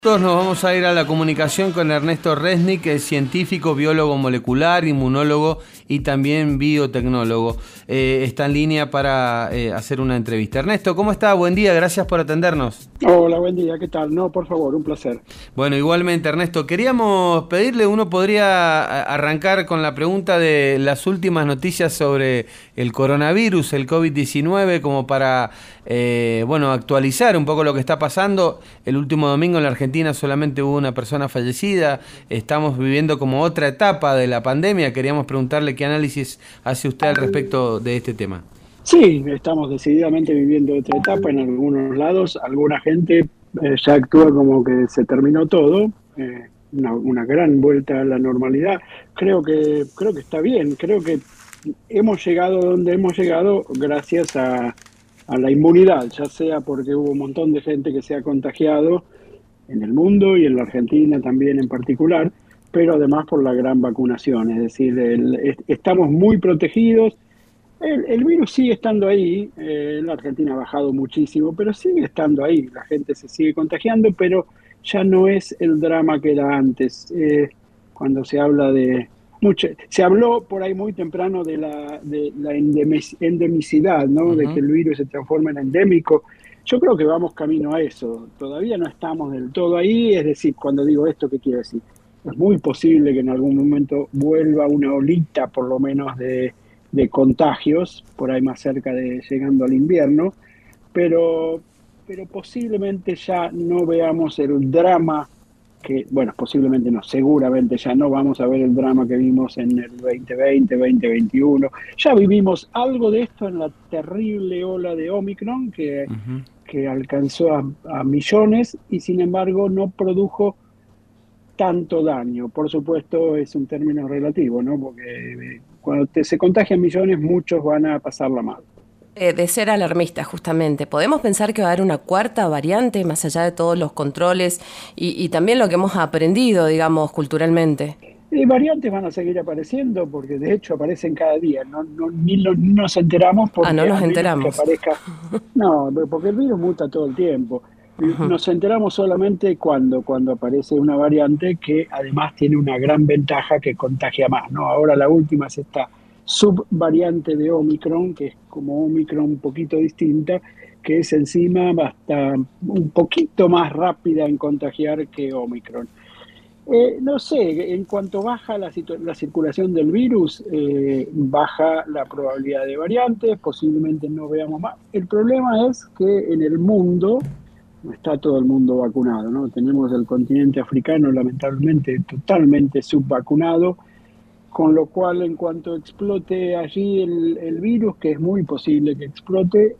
Nos vamos a ir a la comunicación con Ernesto Resnick, que es científico, biólogo molecular, inmunólogo y también biotecnólogo. Está en línea para hacer una entrevista. Ernesto, ¿cómo está? Buen día, gracias por atendernos. Hola, buen día, ¿qué tal? No, por favor, un placer. Bueno, igualmente, Ernesto, queríamos pedirle, uno podría arrancar con la pregunta de las últimas noticias sobre el coronavirus, el COVID-19, como para, actualizar un poco lo que está pasando. El último domingo en la Argentina solamente hubo una persona fallecida, estamos viviendo como otra etapa de la pandemia. Queríamos preguntarle qué análisis hace usted al respecto de este tema. Sí, estamos decididamente viviendo otra etapa en algunos lados. Alguna gente ya actúa como que se terminó todo, una gran vuelta a la normalidad. Creo que está bien, creo que hemos llegado donde hemos llegado gracias a la inmunidad, ya sea porque hubo un montón de gente que se ha contagiado en el mundo y en la Argentina también en particular, pero además por la gran vacunación, es decir, estamos muy protegidos. El virus sigue estando ahí, la Argentina ha bajado muchísimo, pero sigue estando ahí, la gente se sigue contagiando, pero ya no es el drama que era antes. Cuando se habla de... se habló por ahí muy temprano de la endemicidad, ¿no? De que el virus se transforma en endémico. Yo creo que vamos camino a eso. Todavía no estamos del todo ahí, es decir, cuando digo esto, ¿qué quiero decir? Es muy posible que en algún momento vuelva una olita, por lo menos, de contagios, por ahí más cerca de llegando al invierno, pero, pero posiblemente ya no veamos el drama que, bueno, posiblemente no, seguramente ya no vamos a ver el drama que vimos en el 2020, 2021. Ya vivimos algo de esto en la terrible ola de Omicron que alcanzó a millones y sin embargo no produjo tanto daño. Por supuesto, es un término relativo, ¿no? Porque cuando se contagian millones, muchos van a pasarla mal. De ser alarmista, justamente. ¿Podemos pensar que va a haber una cuarta variante, más allá de todos los controles y también lo que hemos aprendido, digamos, culturalmente? Y variantes van a seguir apareciendo, porque de hecho aparecen cada día. Ni nos enteramos Ah, no porque nos a menos que enteramos. aparezca... No, porque el virus muta todo el tiempo. Ujú. Nos enteramos solamente cuando aparece una variante que además tiene una gran ventaja que contagia más, ¿no? Ahora la última es esta subvariante de Omicron, que es como Omicron un poquito distinta, que es encima hasta un poquito más rápida en contagiar que Omicron. No sé, en cuanto baja la circulación del virus, baja la probabilidad de variantes, posiblemente no veamos más. El problema es que en el mundo no está todo el mundo vacunado, ¿no? Tenemos el continente africano lamentablemente totalmente subvacunado, con lo cual en cuanto explote allí el virus, que es muy posible que explote,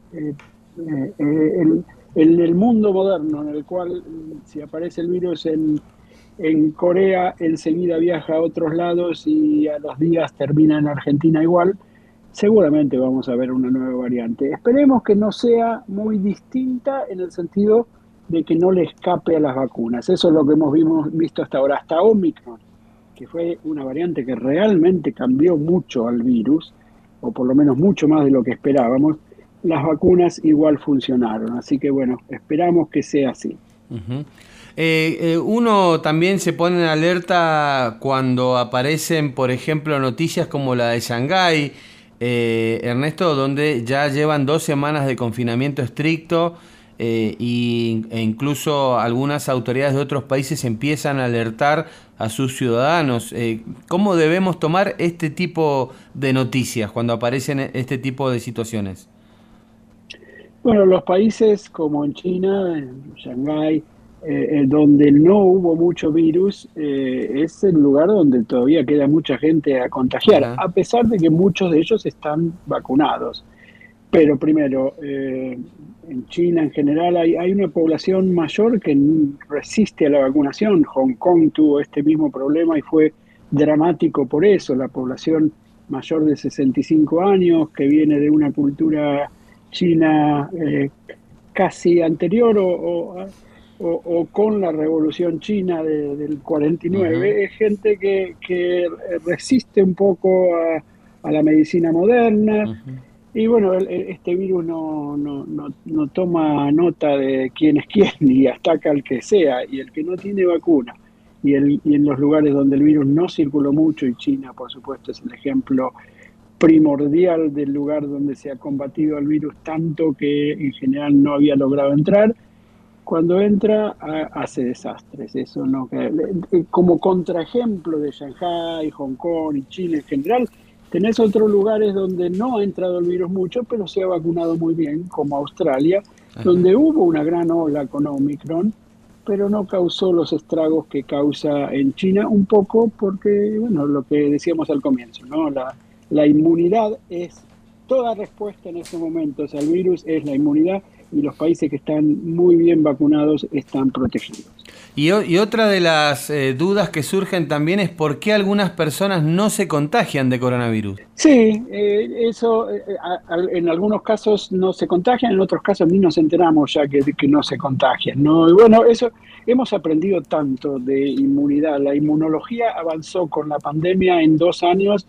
en el mundo moderno, en el cual si aparece el virus en Corea, enseguida viaja a otros lados y a los días termina en Argentina igual, seguramente vamos a ver una nueva variante. Esperemos que no sea muy distinta en el sentido de que no le escape a las vacunas. Eso es lo que hemos visto hasta ahora, hasta Omicron, que fue una variante que realmente cambió mucho al virus, o por lo menos mucho más de lo que esperábamos. Las vacunas igual funcionaron, así que bueno, esperamos que sea así. Uh-huh. Uno también se pone en alerta cuando aparecen, por ejemplo, noticias como la de Shanghái, Ernesto, donde ya llevan 2 semanas de confinamiento estricto e incluso algunas autoridades de otros países empiezan a alertar a sus ciudadanos. ¿Cómo debemos tomar este tipo de noticias cuando aparecen este tipo de situaciones? Bueno, los países como en China, en Shanghái, donde no hubo mucho virus, es el lugar donde todavía queda mucha gente a contagiar, Ajá. a pesar de que muchos de ellos están vacunados. Pero primero, en China en general hay una población mayor que resiste a la vacunación. Hong Kong tuvo este mismo problema y fue dramático por eso. La población mayor de 65 años que viene de una cultura china casi anterior o con la revolución china del Uh-huh. 49, es gente que resiste un poco a la medicina moderna. Uh-huh. Y bueno, este virus no toma nota de quién es quién y ataca al que sea, y el que no tiene vacuna, y en los lugares donde el virus no circuló mucho, y China, por supuesto, es el ejemplo primordial del lugar donde se ha combatido al virus tanto que en general no había logrado entrar. Cuando entra, hace desastres. Eso no, como contraejemplo de Shanghái, Hong Kong y Chile en general, tenés otros lugares donde no ha entrado el virus mucho, pero se ha vacunado muy bien, como Australia, Ajá. donde hubo una gran ola con Omicron, pero no causó los estragos que causa en China, un poco porque, bueno, lo que decíamos al comienzo, ¿no? La inmunidad es toda respuesta en estos momentos al virus, es la inmunidad, y los países que están muy bien vacunados están protegidos. Y otra de las dudas que surgen también es por qué algunas personas no se contagian de coronavirus. Sí, eso en algunos casos no se contagian, en otros casos ni nos enteramos ya que no se contagian, ¿no? Y bueno, eso hemos aprendido tanto de inmunidad. La inmunología avanzó con la pandemia en 2 años,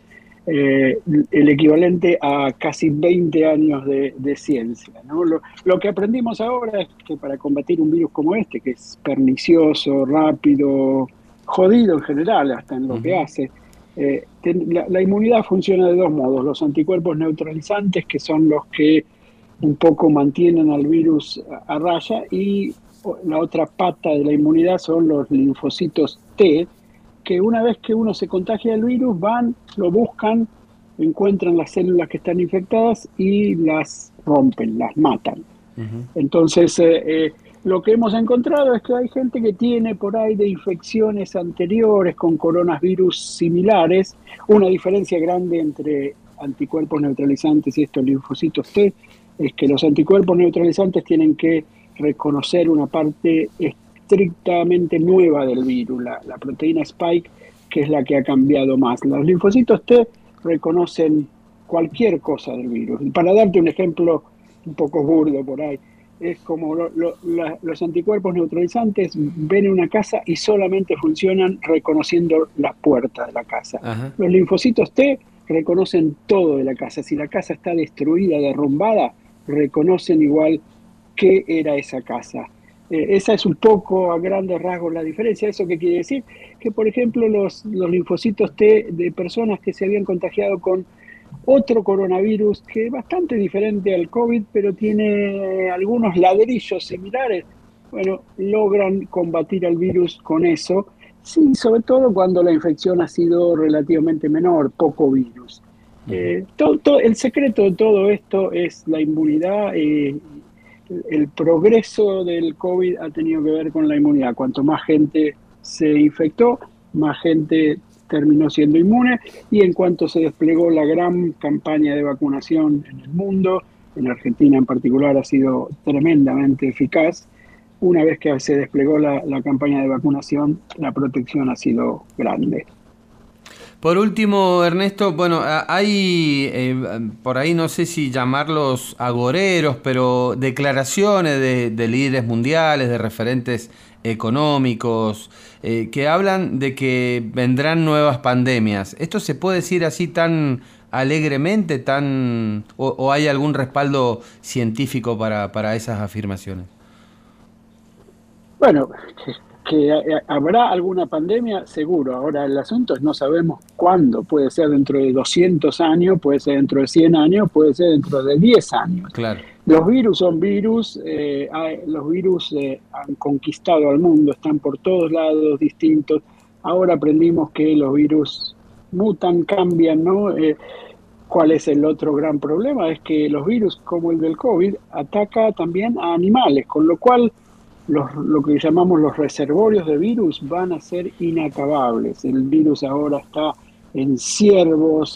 el equivalente a casi 20 años de ciencia, ¿no? Lo que aprendimos ahora es que para combatir un virus como este, que es pernicioso, rápido, jodido en general, hasta en lo que Ujú. hace, la inmunidad funciona de dos modos: los anticuerpos neutralizantes, que son los que un poco mantienen al virus a raya, y la otra pata de la inmunidad son los linfocitos T, que una vez que uno se contagia del virus, van, lo buscan, encuentran las células que están infectadas y las rompen, las matan. Ujú. Entonces, lo que hemos encontrado es que hay gente que tiene por ahí de infecciones anteriores con coronavirus similares. Una diferencia grande entre anticuerpos neutralizantes y estos linfocitos T es que los anticuerpos neutralizantes tienen que reconocer una parte estrictamente nueva del virus, la proteína Spike, que es la que ha cambiado más. Los linfocitos T reconocen cualquier cosa del virus. Para darte un ejemplo un poco burdo por ahí, es como los anticuerpos neutralizantes ven una casa y solamente funcionan reconociendo la puerta de la casa. Ajá. Los linfocitos T reconocen todo de la casa. Si la casa está destruida, derrumbada, reconocen igual qué era esa casa. Esa es un poco a grandes rasgos la diferencia. ¿Eso qué quiere decir? Que, por ejemplo, los linfocitos T de personas que se habían contagiado con otro coronavirus que es bastante diferente al COVID, pero tiene algunos ladrillos similares, bueno, logran combatir al virus con eso. Sí, sobre todo cuando la infección ha sido relativamente menor, poco virus. Ujú. El secreto de todo esto es la inmunidad. El progreso del COVID ha tenido que ver con la inmunidad. Cuanto más gente se infectó, más gente terminó siendo inmune, y en cuanto se desplegó la gran campaña de vacunación en el mundo, en Argentina en particular ha sido tremendamente eficaz. Una vez que se desplegó la campaña de vacunación, la protección ha sido grande. Por último, Ernesto, bueno, hay por ahí no sé si llamarlos agoreros, pero declaraciones de líderes mundiales, de referentes económicos, que hablan de que vendrán nuevas pandemias. ¿Esto se puede decir así tan alegremente, o hay algún respaldo científico para esas afirmaciones? Bueno, que habrá alguna pandemia, seguro. Ahora, el asunto es no sabemos cuándo. Puede ser dentro de 200 años, puede ser dentro de 100 años, puede ser dentro de 10 años. Claro. Los virus son virus, los virus han conquistado al mundo, están por todos lados distintos. Ahora aprendimos que los virus mutan, cambian, ¿no? ¿Cuál es el otro gran problema? Es que los virus, como el del COVID, ataca también a animales, con lo cual lo que llamamos los reservorios de virus van a ser inacabables. El virus ahora está en ciervos,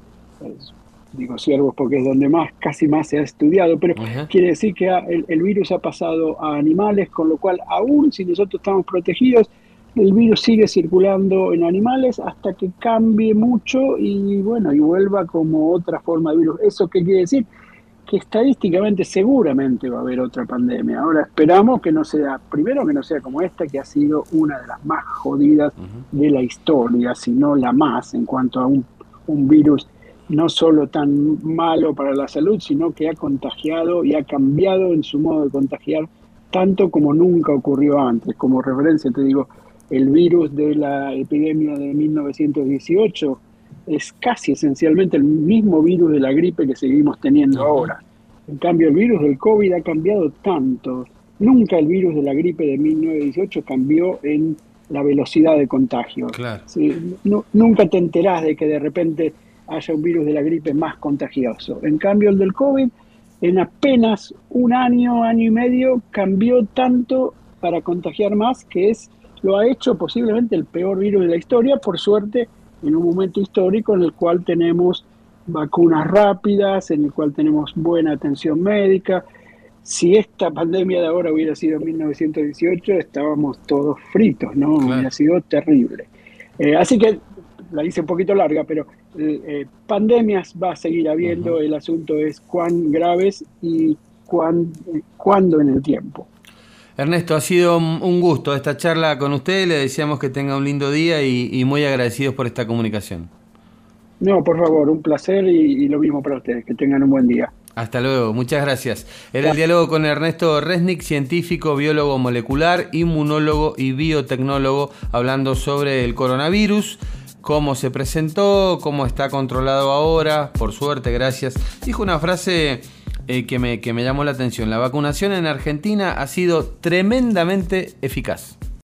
digo ciervos porque es donde casi más se ha estudiado, pero Ajá. quiere decir que el virus ha pasado a animales, con lo cual aún si nosotros estamos protegidos, el virus sigue circulando en animales hasta que cambie mucho y bueno, y vuelva como otra forma de virus. ¿Eso qué quiere decir? Que estadísticamente seguramente va a haber otra pandemia. Ahora esperamos que no sea, primero que no sea como esta, que ha sido una de las más jodidas Ujú. de la historia, sino la más en cuanto a un virus no solo tan malo para la salud, sino que ha contagiado y ha cambiado en su modo de contagiar tanto como nunca ocurrió antes. Como referencia te digo, el virus de la epidemia de 1918 es casi esencialmente el mismo virus de la gripe que seguimos teniendo ahora. En cambio, el virus del COVID ha cambiado tanto. Nunca el virus de la gripe de 1918 cambió en la velocidad de contagio. Claro. Sí, nunca te enterás de que de repente haya un virus de la gripe más contagioso. En cambio, el del COVID, en apenas un año, año y medio, cambió tanto para contagiar más, que lo ha hecho posiblemente el peor virus de la historia, por suerte, en un momento histórico en el cual tenemos vacunas rápidas, en el cual tenemos buena atención médica. Si esta pandemia de ahora hubiera sido en 1918, estábamos todos fritos, ¿no? Claro. Hubiera sido terrible. Así que la hice un poquito larga, pero pandemias va a seguir habiendo. El asunto es cuán graves y cuándo en el tiempo. Ernesto, ha sido un gusto esta charla con usted. Le deseamos que tenga un lindo día y muy agradecidos por esta comunicación. No, por favor, un placer y lo mismo para ustedes. Que tengan un buen día. Hasta luego, muchas gracias. Era el diálogo con Ernesto Resnick, científico, biólogo molecular, inmunólogo y biotecnólogo, hablando sobre el coronavirus, cómo se presentó, cómo está controlado ahora, por suerte, gracias. Dijo una frase que me llamó la atención: la vacunación en Argentina ha sido tremendamente eficaz.